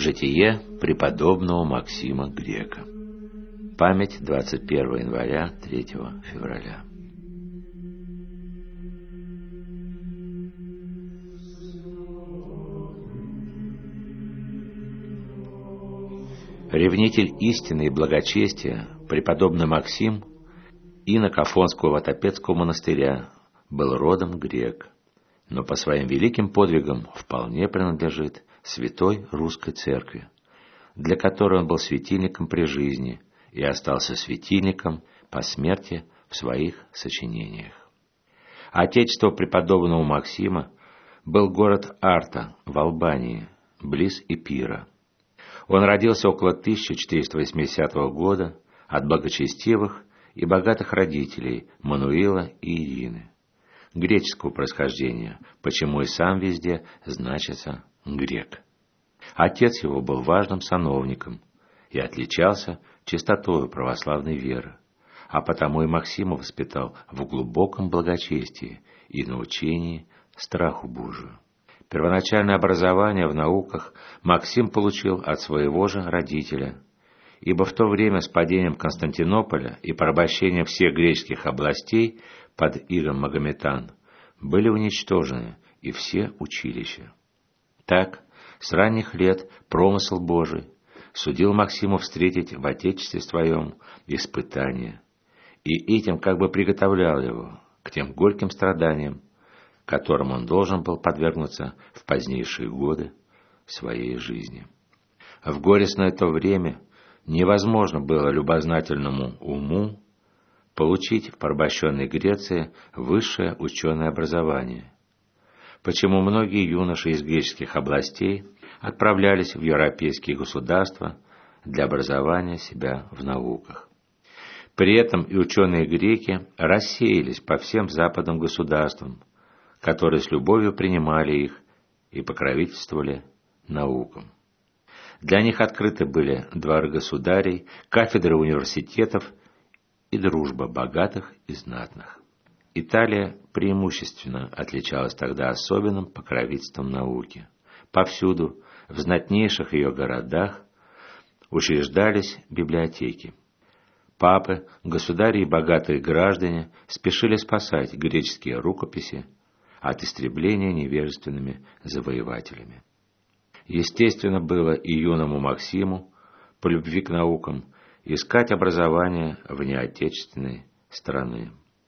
Житие преподобного Максима Грека. Память 21 января, 3 февраля. Ревнитель истины и благочестия, преподобный Максим, инок Афонского Ватопедского монастыря, был родом грек, но по своим великим подвигам вполне принадлежит Святой Русской Церкви, для которой он был светильником при жизни и остался светильником по смерти в своих сочинениях. Отечество преподобного Максима был город Арта в Албании, близ Эпира. Он родился около 1480 года от благочестивых и богатых родителей Мануила и Ирины, греческого происхождения, почему и сам везде значится грек. Отец его был важным сановником и отличался чистотою православной веры, а потому и Максима воспитал в глубоком благочестии и научении страху Божию. Первоначальное образование в науках Максим получил от своего же родителя, ибо в то время с падением Константинополя и порабощением всех греческих областей под игом Магометан были уничтожены и все училища. Так, с ранних лет промысл Божий судил Максиму встретить в Отечестве своем испытания, и этим как бы приготовлял его к тем горьким страданиям, которым он должен был подвергнуться в позднейшие годы своей жизни. В горестное то время невозможно было любознательному уму получить в порабощенной Греции высшее ученое образование, почему многие юноши из греческих областей отправлялись в европейские государства для образования себя в науках. При этом и ученые-греки рассеялись по всем западным государствам, которые с любовью принимали их и покровительствовали наукам. Для них открыты были дворы государей, кафедры университетов и дружба богатых и знатных. Италия преимущественно отличалась тогда особенным покровительством науки. Повсюду, в знатнейших ее городах, учреждались библиотеки. Папы, государи и богатые граждане спешили спасать греческие рукописи от истребления невежественными завоевателями. Естественно было и юному Максиму, по любви к наукам, искать образование вне отечественной страны.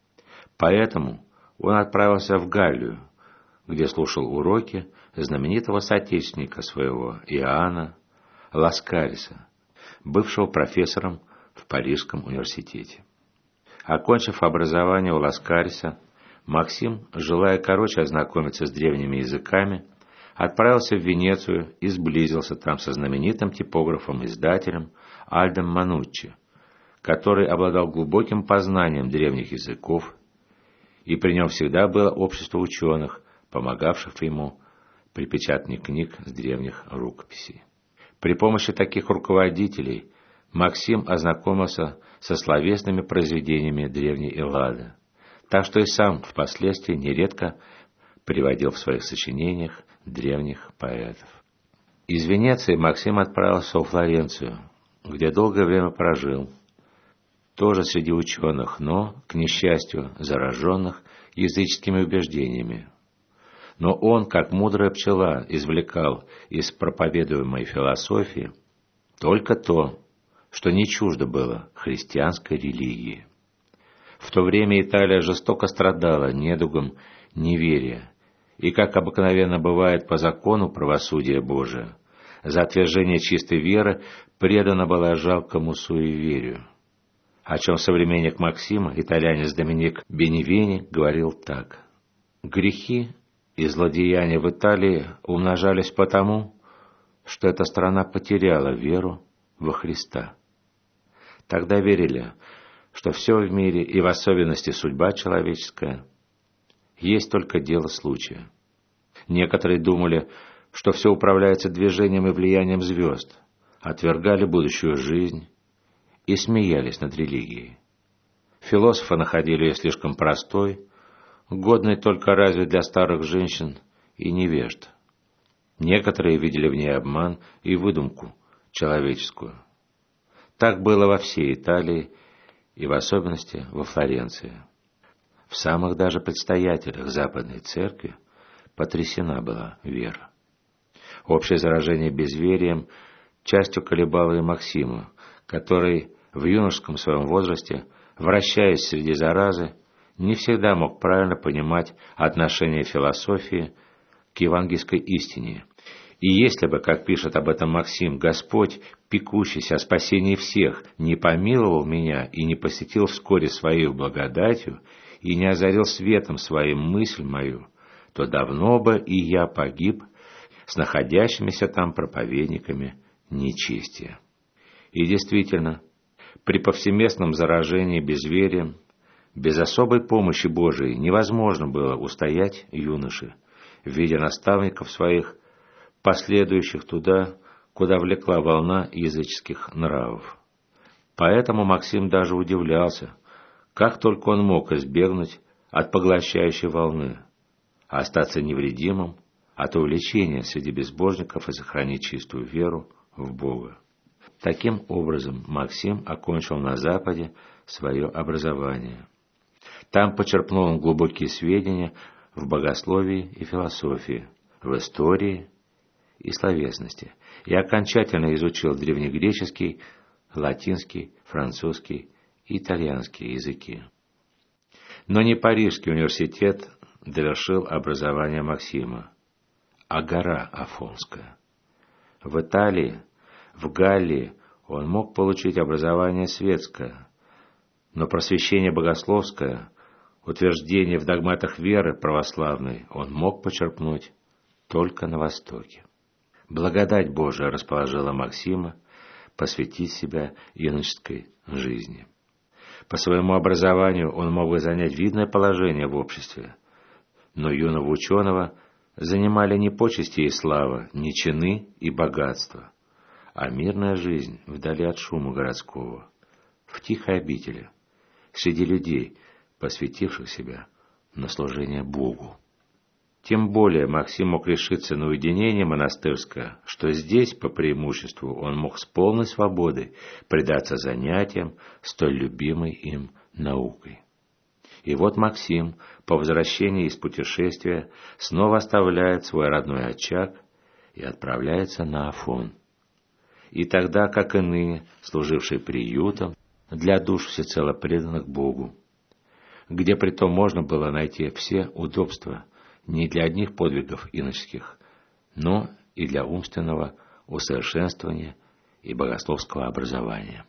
Поэтому он отправился в Галлию, где слушал уроки знаменитого соотечественника своего Иоанна Ласкариса, бывшего профессором в Парижском университете. Окончив образование у Ласкариса, Максим, желая короче ознакомиться с древними языками, отправился в Венецию и сблизился там со знаменитым типографом-издателем Альдом Мануччи, который обладал глубоким познанием древних языков, и при нем всегда было общество ученых, помогавших ему при печатании книг с древних рукописей. При помощи таких руководителей Максим ознакомился со словесными произведениями древней Эллады, так что и сам впоследствии нередко приводил в своих сочинениях древних поэтов. Из Венеции Максим отправился во Флоренцию, где долгое время прожил, тоже среди ученых, но, к несчастью, зараженных языческими убеждениями. Но он, как мудрая пчела, извлекал из проповедуемой философии только то, что не чуждо было христианской религии. В то время Италия жестоко страдала недугом неверия, и, как обыкновенно бывает по закону правосудия Божия, за отвержение чистой веры предана была жалкому суеверию, о чем современник Максима, итальянец Доминик Беневени, говорил так: «Грехи и злодеяния в Италии умножались потому, что эта страна потеряла веру во Христа. Тогда верили, что все в мире, и в особенности судьба человеческая, есть только дело случая. Некоторые думали, что все управляется движением и влиянием звезд, отвергали будущую жизнь и смеялись над религией. Философы находили ее слишком простой, годной только разве для старых женщин и невежд. Некоторые видели в ней обман и выдумку человеческую. Так было во всей Италии и в особенности во Флоренции. В самых даже предстоятелях Западной Церкви потрясена была вера. Общее заражение безверием частью колебало и Максима, который в юношеском своем возрасте, вращаясь среди заразы, не всегда мог правильно понимать отношение философии к евангельской истине. И если бы, как пишет об этом Максим, Господь, пекущийся о спасении всех, не помиловал меня и не посетил вскоре своей благодатью, и не озарил светом своим мысль мою, то давно бы и я погиб с находящимися там проповедниками нечестия. И действительно, при повсеместном заражении безверием, без особой помощи Божией невозможно было устоять юноше, видя наставников своих, последующих туда, куда влекла волна языческих нравов. Поэтому Максим даже удивлялся, как только он мог избегнуть от поглощающей волны, а остаться невредимым от увлечения среди безбожников и сохранить чистую веру в Бога. Таким образом, Максим окончил на Западе свое образование. Там почерпнул он глубокие сведения в богословии и философии, в истории и словесности, и окончательно изучил древнегреческий, латинский, французский и итальянский языки. Но не Парижский университет довершил образование Максима, а гора Афонская. В Италии, в Галлии он мог получить образование светское, но просвещение богословское, утверждение в догматах веры православной он мог почерпнуть только на Востоке. Благодать Божия расположила Максима посвятить себя иноческой жизни. По своему образованию он мог бы занять видное положение в обществе, но юного ученого занимали не почести и слава, не чины и богатство, а мирная жизнь вдали от шума городского, в тихой обители, среди людей, посвятивших себя на служение Богу. Тем более Максим мог решиться на уединение монастырское, что здесь, по преимуществу, он мог с полной свободой предаться занятиям, столь любимой им наукой. И вот Максим, по возвращении из путешествия, снова оставляет свой родной очаг и отправляется на Афон. И тогда, как иные, служившие приютом для душ всецело преданных Богу, где притом можно было найти все удобства не для одних подвигов иноческих, но и для умственного усовершенствования и богословского образования.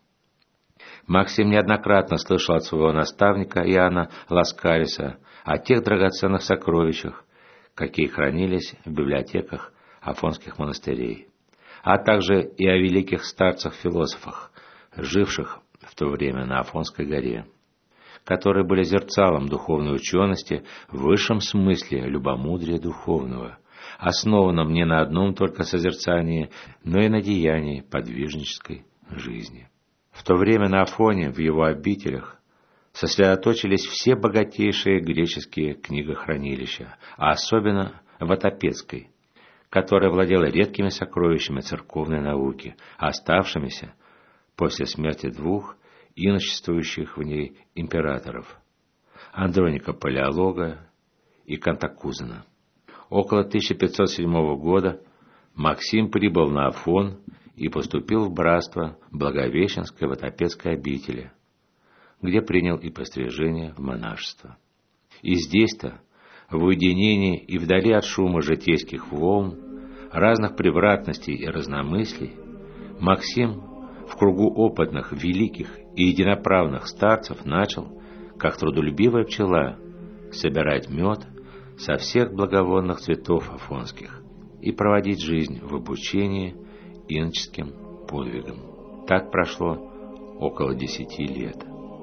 Максим неоднократно слышал от своего наставника Иоанна Ласкариса о тех драгоценных сокровищах, какие хранились в библиотеках афонских монастырей, а также и о великих старцах-философах, живших в то время на Афонской горе, которые были зерцалом духовной учености в высшем смысле любомудрия духовного, основанном не на одном только созерцании, но и на деянии подвижнической жизни. В то время на Афоне, в его обителях, сосредоточились все богатейшие греческие книгохранилища, а особенно Ватопецкой, которая владела редкими сокровищами церковной науки, оставшимися после смерти двух иночествующих в ней императоров – Андроника Палеолога и Кантакузена. Около 1507 года Максим прибыл на Афон и поступил в братство Благовещенской Ватопецкой обители, где принял и пострижение в монашество. И здесь-то, в уединении и вдали от шума житейских волн, разных превратностей и разномыслий, Максим в кругу опытных, великих и единоправных старцев начал, как трудолюбивая пчела, собирать мед со всех благовонных цветов афонских и проводить жизнь в обучении иноческим подвигам. Так прошло около 10 лет.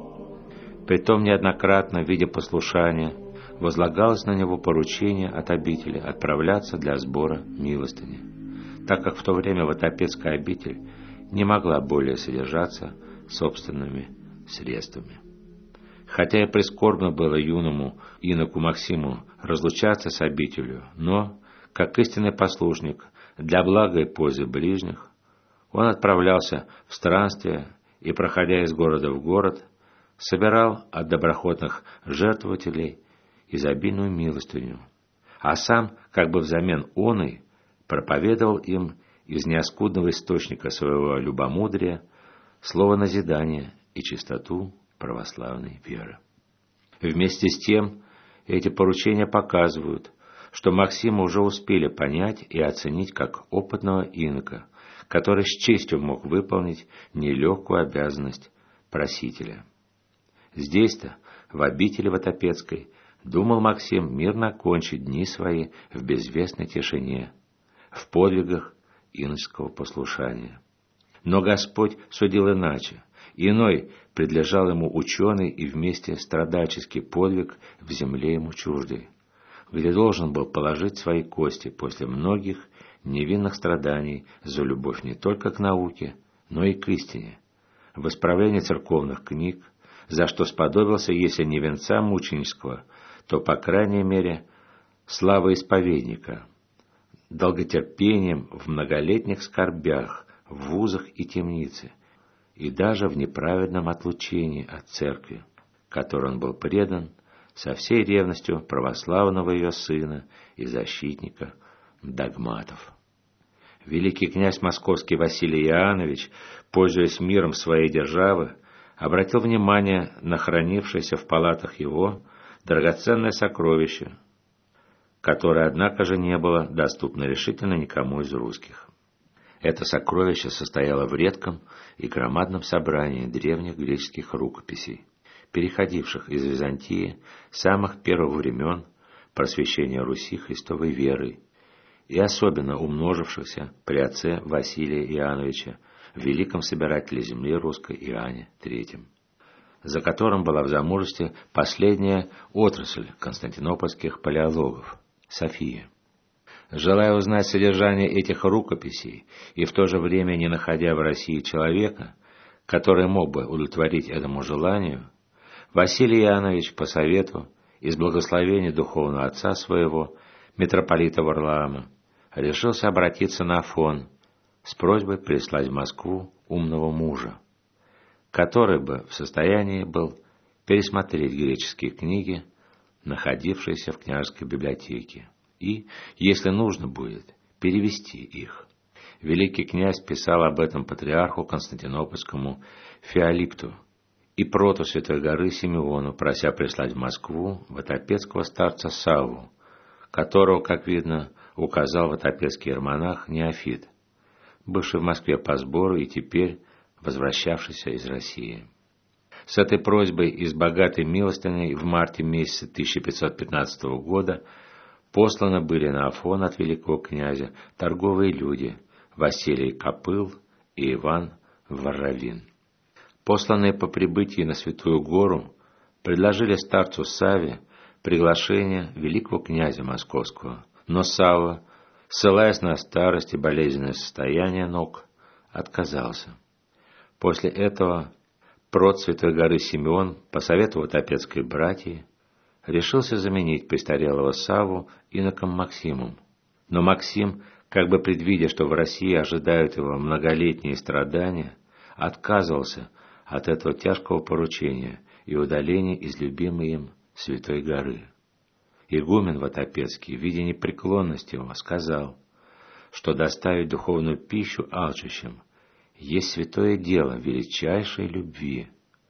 Притом неоднократно, в виде послушания, возлагалось на него поручение от обители отправляться для сбора милостыни, так как в то время Ватопецкая обитель не могла более содержаться собственными средствами. Хотя и прискорбно было юному иноку Максиму разлучаться с обителью, но, как истинный послушник для блага и пользы ближних, он отправлялся в странствие и, проходя из города в город, собирал от доброхотных жертвователей изобильную милостыню, а сам, как бы взамен оной, проповедовал им из неоскудного источника своего любомудрия слово назидания и чистоту православной веры. Вместе с тем, эти поручения показывают, что Максима уже успели понять и оценить как опытного инока, который с честью мог выполнить нелегкую обязанность просителя. Здесь-то, в обители Ватопецкой, думал Максим мирно окончить дни свои в безвестной тишине, в подвигах иноческого послушания. Но Господь судил иначе. Иной предлежал ему ученый и вместе страдальческий подвиг в земле ему чуждой, где должен был положить свои кости после многих невинных страданий за любовь не только к науке, но и к истине, в исправлении церковных книг, за что сподобился, если не венца мученического, то, по крайней мере, славы исповедника, долготерпением в многолетних скорбях, в вузах и темнице, и даже в неправедном отлучении от церкви, которой он был предан со всей ревностью православного ее сына и защитника догматов. Великий князь московский Василий Иоаннович, пользуясь миром своей державы, обратил внимание на хранившееся в палатах его драгоценное сокровище, которое, однако же, не было доступно решительно никому из русских. Это сокровище состояло в редком и громадном собрании древних греческих рукописей, переходивших из Византии с самых первых времен просвещения Руси Христовой верой, и особенно умножившихся при отце Василия Иоанновича, великом собирателе земли русской Иоанне III, за которым была в замужестве последняя отрасль константинопольских палеологов – София. Желая узнать содержание этих рукописей и в то же время не находя в России человека, который мог бы удовлетворить этому желанию, Василий Иоаннович по совету и с благословения духовного отца своего, митрополита Варлаама, решился обратиться на Афон с просьбой прислать в Москву умного мужа, который бы в состоянии был пересмотреть греческие книги, находившиеся в княжеской библиотеке, и, если нужно будет, перевести их. Великий князь писал об этом патриарху Константинопольскому Феолипту и проту Святой горы Симеону, прося прислать в Москву ватопецкого старца Савву, которого, как видно, указал ватопецкий иеромонах Неофит, бывший в Москве по сбору и теперь возвращавшийся из России. С этой просьбой и с богатой милостыней в марте месяце 1515 года посланы были на Афон от великого князя торговые люди Василий Копыл и Иван Варравин. Посланные по прибытии на Святую Гору предложили старцу Савве приглашение великого князя московского, но Савва, ссылаясь на старость и болезненное состояние ног, отказался. После этого прот Святой горы Симеон, по совету ватопецкой братьи, решился заменить престарелого Савву иноком Максимом. Но Максим, как бы предвидя, что в России ожидают его многолетние страдания, отказывался от этого тяжкого поручения и удаления из любимой им Святой горы. Игумен Ватопецкий, видя непреклонность его, сказал, что доставить духовную пищу алчущим есть святое дело величайшей любви.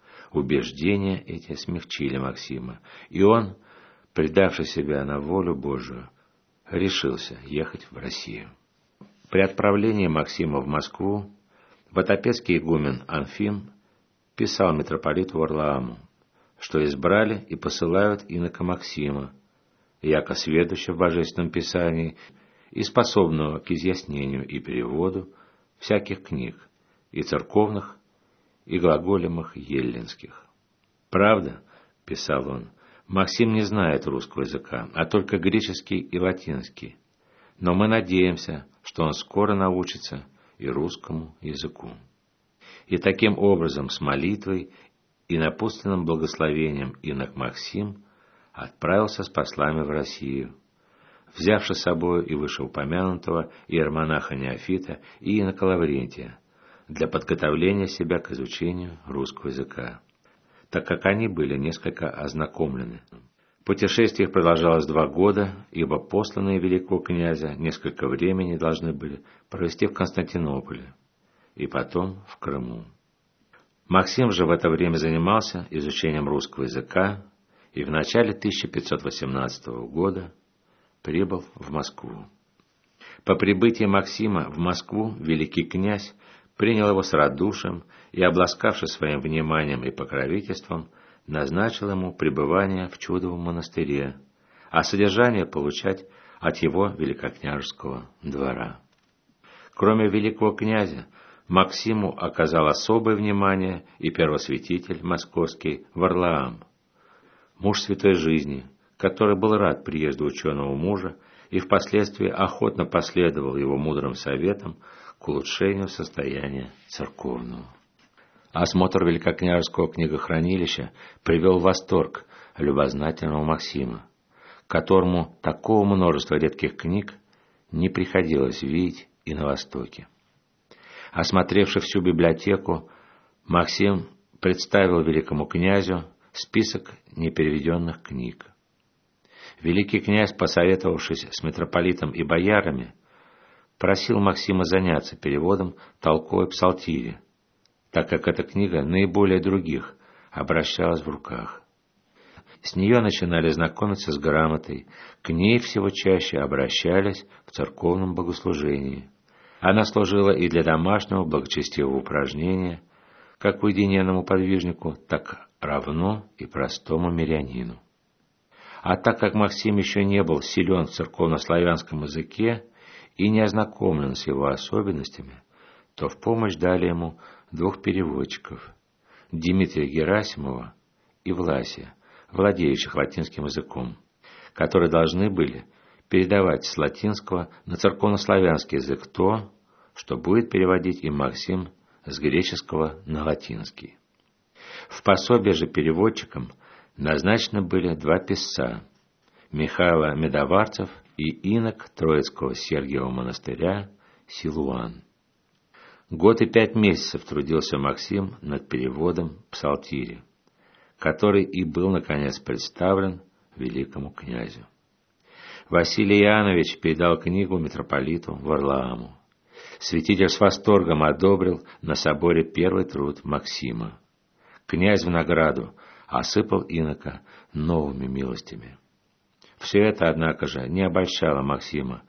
Убеждения эти смягчили Максима, и он, предавший себя на волю Божию, решился ехать в Россию. При отправлении Максима в Москву ватопецкий игумен Анфим писал митрополиту Варлааму, что избрали и посылают инока Максима, яко сведущего в Божественном Писании и способного к изъяснению и переводу всяких книг, и церковных, и глаголемых еллинских. «Правда, — писал он, — Максим не знает русского языка, а только греческий и латинский, но мы надеемся, что он скоро научится и русскому языку». И таким образом с молитвой и напутственным благословением инок Максим отправился с послами в Россию, взявши с собою и вышеупомянутого иеромонаха Неофита и инока Лаврентия, для подготовления себя к изучению русского языка, так как они были несколько ознакомлены. Путешествие их продолжалось 2 года, ибо посланные великого князя несколько времени должны были провести в Константинополе и потом в Крыму. Максим же в это время занимался изучением русского языка и в начале 1518 года прибыл в Москву. По прибытии Максима в Москву великий князь принял его с радушием и, обласкавши своим вниманием и покровительством, назначил ему пребывание в Чудовом монастыре, а содержание получать от его великокняжеского двора. Кроме великого князя, Максиму оказал особое внимание и первосвятитель московский Варлаам, муж святой жизни, который был рад приезду ученого мужа и впоследствии охотно последовал его мудрым советам к улучшению состояния церковного. Осмотр великокняжеского книгохранилища привел в восторг любознательного Максима, которому такого множества редких книг не приходилось видеть и на Востоке. Осмотревши всю библиотеку, Максим представил великому князю список непереведенных книг. Великий князь, посоветовавшись с митрополитом и боярами, просил Максима заняться переводом толковой псалтири, так как эта книга наиболее других обращалась в руках. С нее начинали знакомиться с грамотой, к ней всего чаще обращались в церковном богослужении. Она служила и для домашнего благочестивого упражнения, как уединенному подвижнику, так равно и простому мирянину. А так как Максим еще не был силен в церковнославянском языке и не ознакомлен с его особенностями, то в помощь дали ему 2 переводчиков – Дмитрия Герасимова и Власия, владеющих латинским языком, которые должны были передавать с латинского на церковнославянский язык то, что будет переводить им Максим с греческого на латинский. В пособие же переводчикам назначены были 2 писца – Михаил Медоварцев и инок Троицкого Сергиева монастыря Силуан. 1 год и 5 месяцев трудился Максим над переводом псалтири, который и был, наконец, представлен великому князю. Василий Иоаннович передал книгу митрополиту Варлааму. Святитель с восторгом одобрил на соборе первый труд Максима. Князь в награду осыпал инока новыми милостями. Все это, однако же, не обольщало Максима,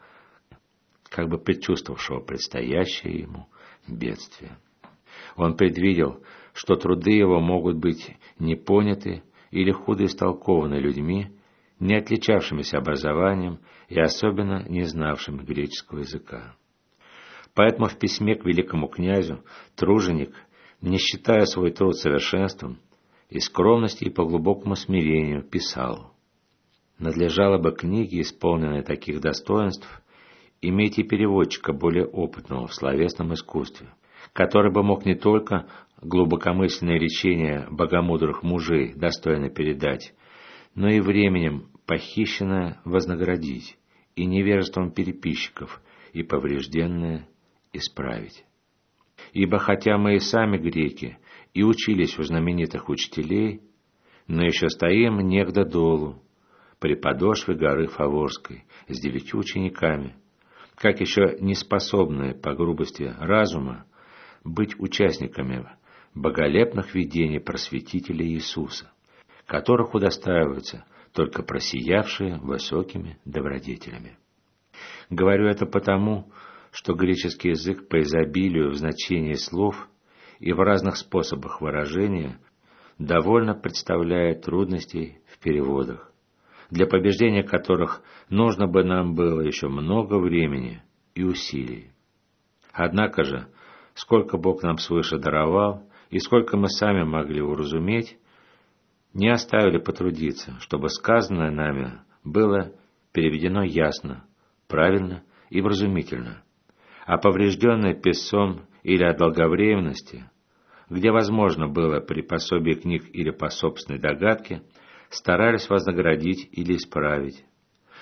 как бы предчувствовавшего предстоящее ему бедствие. Он предвидел, что труды его могут быть не поняты или худо истолкованы людьми, не отличавшимися образованием и особенно не знавшими греческого языка. Поэтому в письме к великому князю труженик, не считая свой труд совершенством, из скромности и по глубокому смирению писал: «Надлежало бы книги, исполненные таких достоинств, иметь и переводчика более опытного в словесном искусстве, который бы мог не только глубокомысленное речение богомудрых мужей достойно передать, но и временем похищенное вознаградить, и невежеством переписчиков и поврежденное исправить. Ибо хотя мы и сами греки и учились у знаменитых учителей, но еще стоим негде долу, при подошве горы Фаворской, с 9 учениками, как еще не способные по грубости разума быть участниками боголепных видений просветителя Иисуса, которых удостаиваются только просиявшие высокими добродетелями. Говорю это потому, что греческий язык по изобилию в значении слов и в разных способах выражения довольно представляет трудностей в переводах, для побеждения которых нужно бы нам было еще много времени и усилий. Однако же, сколько Бог нам свыше даровал и сколько мы сами могли уразуметь, не оставили потрудиться, чтобы сказанное нами было переведено ясно, правильно и вразумительно, а поврежденное писцом или от долговременности, где возможно было при пособии книг или по собственной догадке, старались вознаградить или исправить.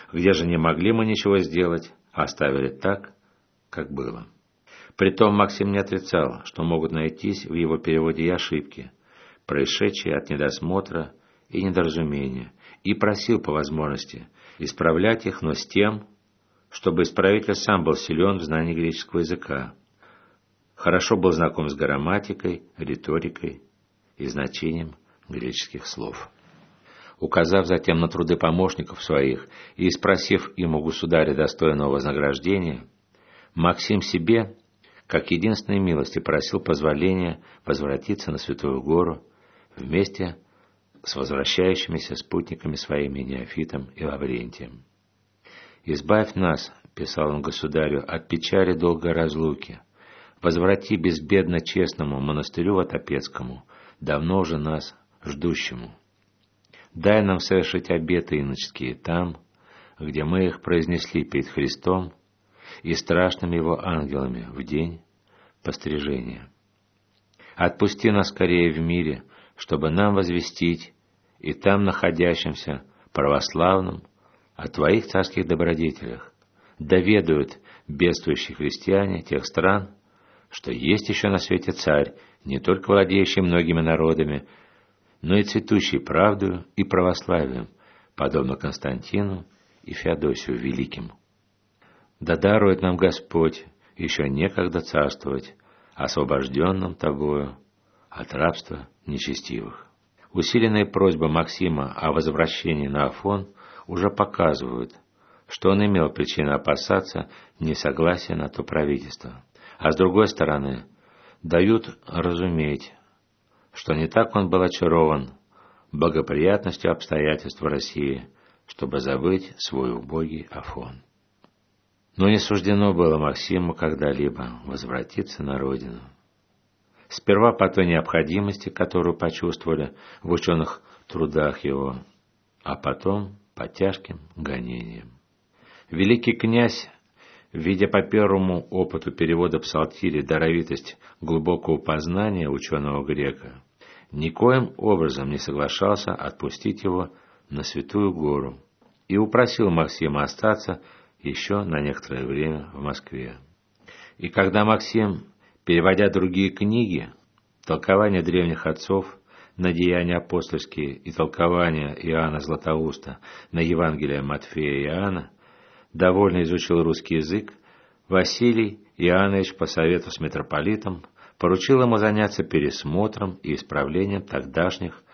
Где же не могли мы ничего сделать, оставили так, как было. Притом Максим не отрицал, что могут найтись в его переводе и ошибки, происшедшие от недосмотра и недоразумения, и просил по возможности исправлять их, но с тем, чтобы исправитель сам был силен в знании греческого языка, хорошо был знаком с грамматикой, риторикой и значением греческих слов. Указав затем на труды помощников своих и спросив им у государя достойного вознаграждения, Максим себе, как единственной милости, просил позволения возвратиться на Святую Гору вместе с возвращающимися спутниками своими Неофитом и Лаврентием. «Избавь нас, — писал он государю, — от печали долгой разлуки, возврати безбедно честному монастырю Ватопецкому, давно уже нас ждущему. Дай нам совершить обеты иноческие там, где мы их произнесли перед Христом и страшными его ангелами в день пострижения. Отпусти нас скорее в мире, чтобы нам возвестить и там находящимся православным о Твоих царских добродетелях, доведают бедствующие христиане тех стран, что есть еще на свете царь, не только владеющий многими народами, но и цветущий правдою и православием, подобно Константину и Феодосию Великим. Да дарует нам Господь еще некогда царствовать, освобожденным Тобою от рабства нечестивых». Усиленные просьбы Максима о возвращении на Афон уже показывают, что он имел причину опасаться несогласия на то правительство, а с другой стороны дают разуметь, что не так он был очарован благоприятностью обстоятельств в России, чтобы забыть свой убогий Афон. Но не суждено было Максиму когда-либо возвратиться на родину. Сперва по той необходимости, которую почувствовали в ученых трудах его, а потом по тяжким гонениям. Великий князь, видя по первому опыту перевода псалтири даровитость глубокого познания ученого грека, никоим образом не соглашался отпустить его на Святую Гору и упросил Максима остаться еще на некоторое время в Москве. И когда Максим, переводя другие книги, толкования древних отцов на деяния апостольские и толкования Иоанна Златоуста на Евангелие Матфея и Иоанна, довольно изучил русский язык, Василий Иоаннович по совету с митрополитом поручил ему заняться пересмотром и исправлением тогдашних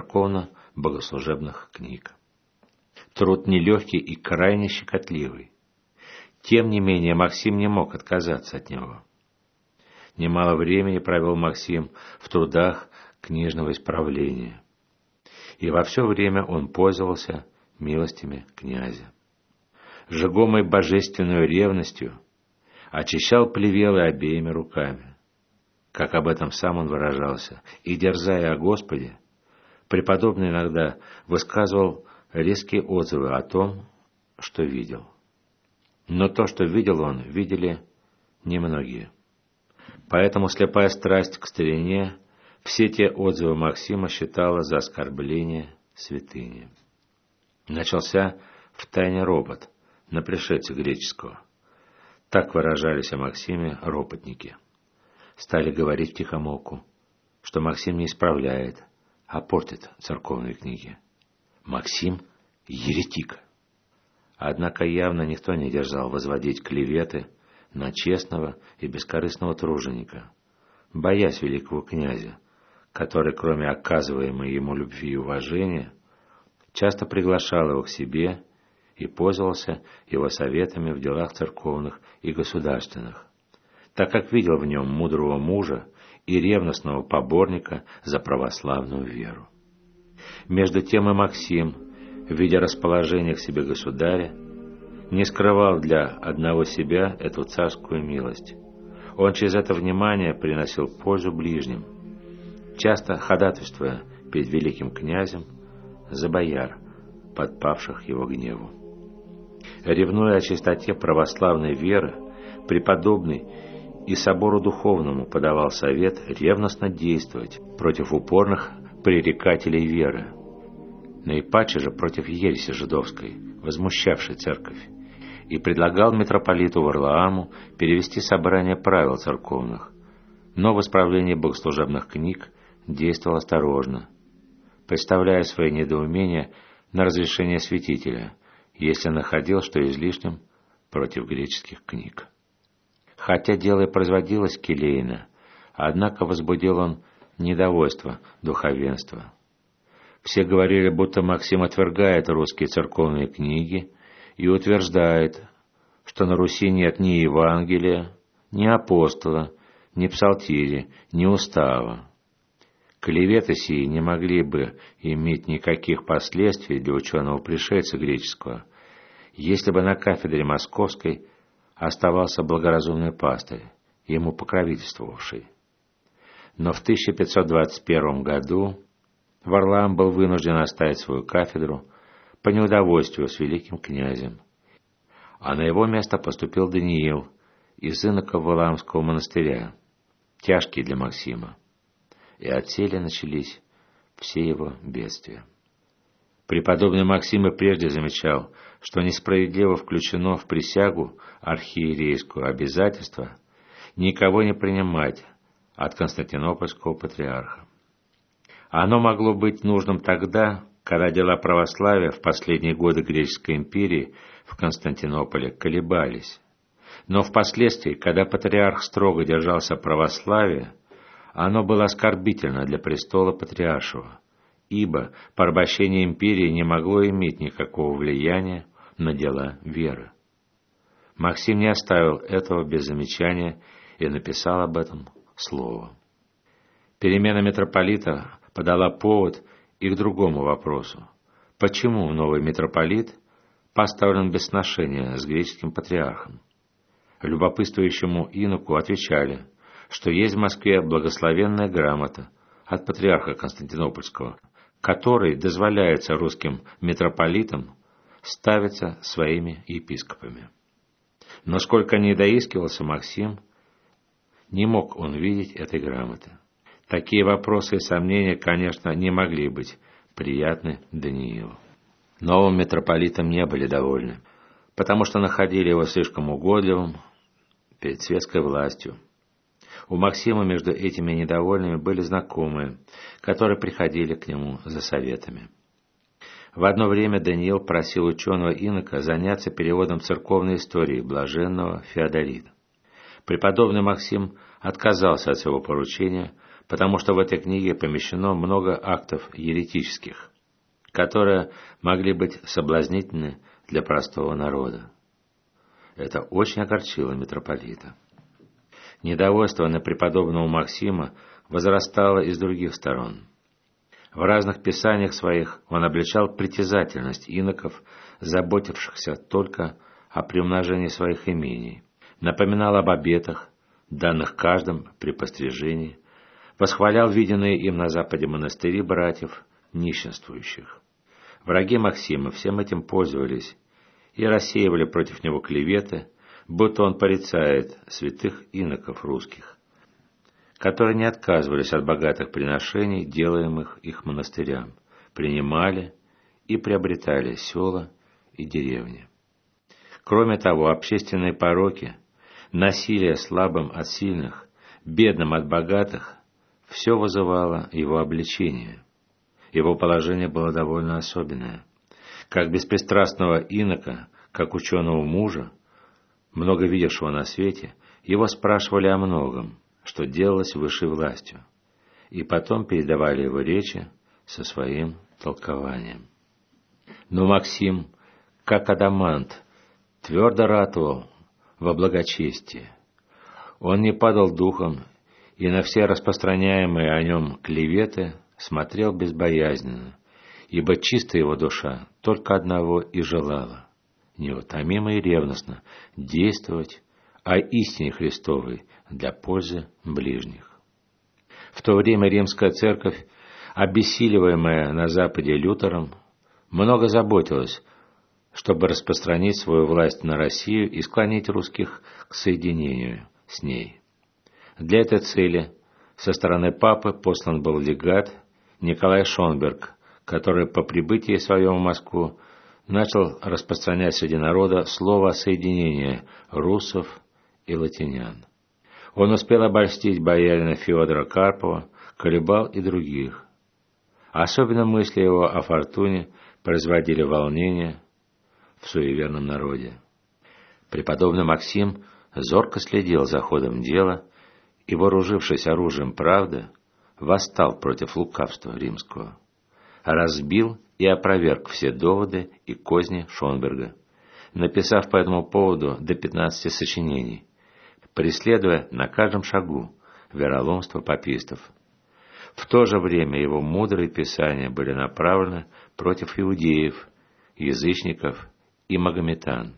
церковно-богослужебных книг. Труд нелегкий и крайне щекотливый. Тем не менее, Максим не мог отказаться от него. Немало времени провел Максим в трудах книжного исправления, и во все время он пользовался милостями князя. Жигомой божественной ревностью очищал плевелы обеими руками, как об этом сам он выражался, и, дерзая о Господе, преподобный иногда высказывал резкие отзывы о том, что видел. Но то, что видел он, видели немногие. Поэтому слепая страсть к старине все те отзывы Максима считала за оскорбление святыни. Начался втайне ропот на пришельца греческого. Так выражались о Максиме ропотники. Стали говорить втихомолку, что Максим не исправляет, а портит церковные книги. Максим — еретик. Однако явно никто не дерзал возводить клеветы на честного и бескорыстного труженика, боясь великого князя, который, кроме оказываемой ему любви и уважения, часто приглашал его к себе и пользовался его советами в делах церковных и государственных, так как видел в нем мудрого мужа и ревностного поборника за православную веру. Между тем и Максим, видя расположение к себе государя, не скрывал для одного себя эту царскую милость. Он через это внимание приносил пользу ближним, часто ходатайствуя перед великим князем за бояр, подпавших его гневу. Ревнуя о чистоте православной веры, преподобный и собору духовному подавал совет ревностно действовать против упорных пререкателей веры, наипаче же против ереси жидовской, возмущавшей церковь, и предлагал митрополиту Варлааму перевести собрание правил церковных, но в исправлении богослужебных книг действовал осторожно, представляя свои недоумения на разрешение святителя, если находил, что излишним против греческих книг. Хотя дело и производилось келейно, однако возбудил он недовольство духовенства. Все говорили, будто Максим отвергает русские церковные книги и утверждает, что на Руси нет ни Евангелия, ни апостола, ни псалтири, ни устава. Клеветы сии не могли бы иметь никаких последствий для ученого-пришельца греческого, если бы на кафедре московской оставался благоразумный пастырь, ему покровительствовавший. Но в 1521 году Варлаам был вынужден оставить свою кафедру по неудовольствию с великим князем, а на его место поступил Даниил из иноков Валаамского монастыря, тяжкий для Максима, и отселе начались все его бедствия. Преподобный Максим и прежде замечал, что несправедливо включено в присягу архиерейскую обязательство никого не принимать от константинопольского патриарха. Оно могло быть нужным тогда, когда дела православия в последние годы Греческой империи в Константинополе колебались. Но впоследствии, когда патриарх строго держался православия, оно было оскорбительно для престола патриаршего, ибо порабощение империи не могло иметь никакого влияния на дела веры. Максим не оставил этого без замечания и написал об этом слово. Перемена митрополита подала повод и к другому вопросу. Почему новый митрополит поставлен без сношения с греческим патриархом? Любопытствующему иноку отвечали, что есть в Москве благословенная грамота от патриарха Константинопольского, которой дозволяется русским митрополитам ставиться своими епископами. Но сколько ни доискивался Максим, не мог он видеть этой грамоты. Такие вопросы и сомнения, конечно, не могли быть приятны Даниилу. Новым митрополитам не были довольны, потому что находили его слишком угодливым перед светской властью. У Максима между этими недовольными были знакомые, которые приходили к нему за советами. В одно время Даниил просил ученого инока заняться переводом церковной истории блаженного Феодорита. Преподобный Максим отказался от своего поручения, потому что в этой книге помещено много актов еретических, которые могли быть соблазнительны для простого народа. Это очень огорчило митрополита. Недовольство на преподобного Максима возрастало и с других сторон. В разных писаниях своих он обличал притязательность иноков, заботившихся только о приумножении своих имений, напоминал об обетах, данных каждым при пострижении, восхвалял виденные им на западе монастыри братьев, нищенствующих. Враги Максима всем этим пользовались и рассеивали против него клеветы, будто он порицает святых иноков русских, которые не отказывались от богатых приношений, делаемых их монастырям, принимали и приобретали села и деревни. Кроме того, общественные пороки, насилие слабым от сильных, бедным от богатых, все вызывало его обличение. Его положение было довольно особенное. Как беспристрастного инока, как ученого мужа, много видевшего на свете, его спрашивали о многом, что делалось высшей властью, и потом передавали его речи со своим толкованием. Но Максим, как адамант, твердо ратовал во благочестии. Он не падал духом и на все распространяемые о нем клеветы смотрел безбоязненно, ибо чистая его душа только одного и желала — неутомимо и ревностно действовать о истине Христовой для пользы ближних. В то время римская церковь, обессиливаемая на Западе Лютером, много заботилась, чтобы распространить свою власть на Россию и склонить русских к соединению с ней. Для этой цели со стороны папы послан был легат Николай Шонберг, который по прибытии своем в Москву начал распространять среди народа слово соединения русов и латинян. Он успел обольстить боярина Феодора Карпова, Колебал и других. Особенно мысли его о фортуне производили волнение в суеверном народе. Преподобный Максим зорко следил за ходом дела и, вооружившись оружием правды, восстал против лукавства римского, разбил и опроверг все доводы и козни Шонберга, написав по этому поводу до 15 сочинений, преследуя на каждом шагу вероломство папистов. В то же время его мудрые писания были направлены против иудеев, язычников и магометан.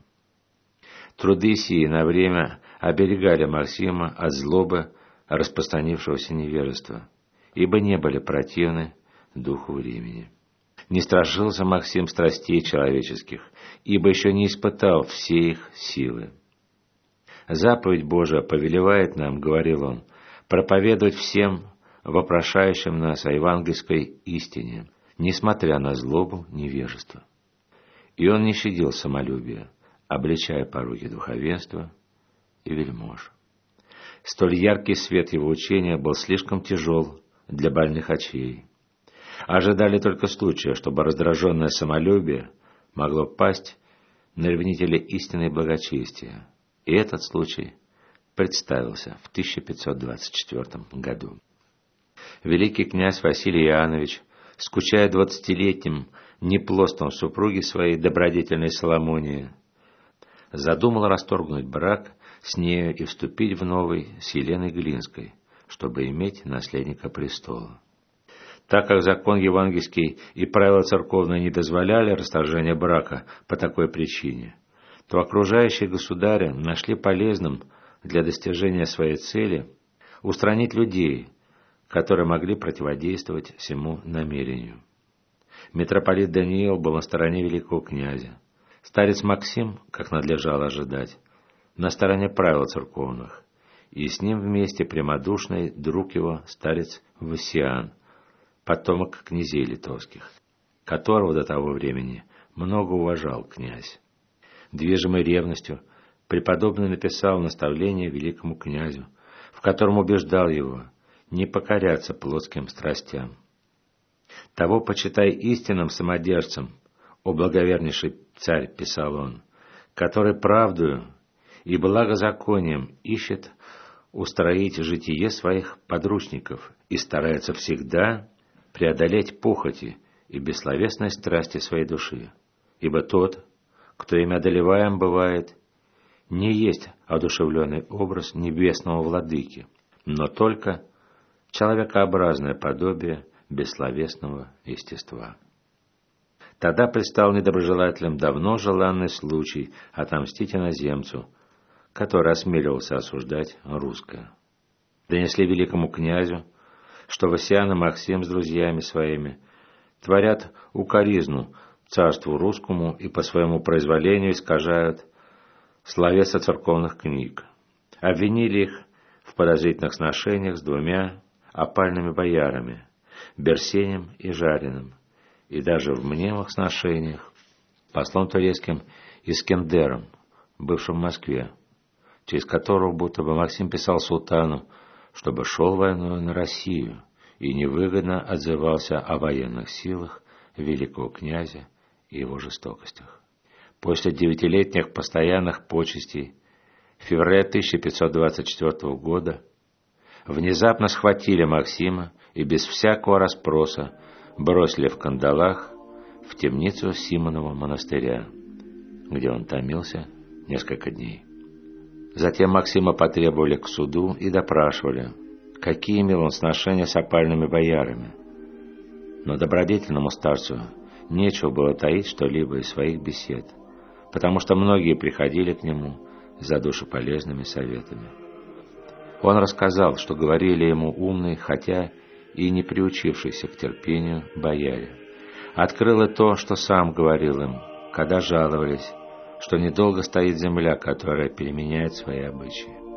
Труды сии на время оберегали Максима от злобы распространившегося невежества, ибо не были противны духу времени. Не страшился Максим страстей человеческих, ибо еще не испытал все их силы. «Заповедь Божия повелевает нам, — говорил он, — проповедовать всем вопрошающим нас о евангельской истине, несмотря на злобу невежества». И он не щадил самолюбия, обличая пороки духовенства и вельмож. Столь яркий свет его учения был слишком тяжел для больных очей. Ожидали только случая, чтобы раздраженное самолюбие могло пасть на ревнителя истины и благочестия. И этот случай представился в 1524 году. Великий князь Василий Иоаннович, скучая 20-летним неплодством супруги своей добродетельной Соломонии, задумал расторгнуть брак с нею и вступить в новый с Еленой Глинской, чтобы иметь наследника престола. Так как закон евангельский и правила церковные не дозволяли расторжения брака по такой причине, то окружающие государя нашли полезным для достижения своей цели устранить людей, которые могли противодействовать всему намерению. Митрополит Даниил был на стороне великого князя, старец Максим, как надлежало ожидать, на стороне правил церковных, и с ним вместе прямодушный друг его, старец Васиан, потомок князей литовских, которого до того времени много уважал князь. Движимый ревностью, преподобный написал наставление великому князю, в котором убеждал его не покоряться плотским страстям. «Того почитай истинным самодержцем, о благовернейший царь», — писал он, «который правдою и благозаконием ищет устроить житие своих подручников и старается всегда преодолеть похоти и бессловесные страсти своей души. Ибо тот, кто ими одолеваем бывает, не есть одушевленный образ небесного владыки, но только человекообразное подобие бессловесного естества». Тогда предстал недоброжелателям давно желанный случай отомстить иноземцу, который осмеливался осуждать русское. Донесли великому князю, что Васиан и Максим с друзьями своими творят укоризну царству русскому и по своему произволению искажают словеса церковных книг. Обвинили их в подозрительных сношениях с двумя опальными боярами, Берсенем и Жариным, и даже в мнимых сношениях послом турецким Искендером, бывшим в Москве, через которого будто бы Максим писал султану, чтобы шел войной на Россию и невыгодно отзывался о военных силах великого князя и его жестокостях. После 9-летних постоянных почестей в феврале 1524 года внезапно схватили Максима и без всякого расспроса бросили в кандалах в темницу Симонова монастыря, где он томился несколько дней. Затем Максима потребовали к суду и допрашивали, какие имел он сношения с опальными боярами. Но добродетельному старцу нечего было таить что-либо из своих бесед, потому что многие приходили к нему за душеполезными советами. Он рассказал, что говорили ему умные, хотя и не приучившиеся к терпению бояре. Открыл и то, что сам говорил им, когда жаловались, что недолго стоит земля, которая переменяет свои обычаи.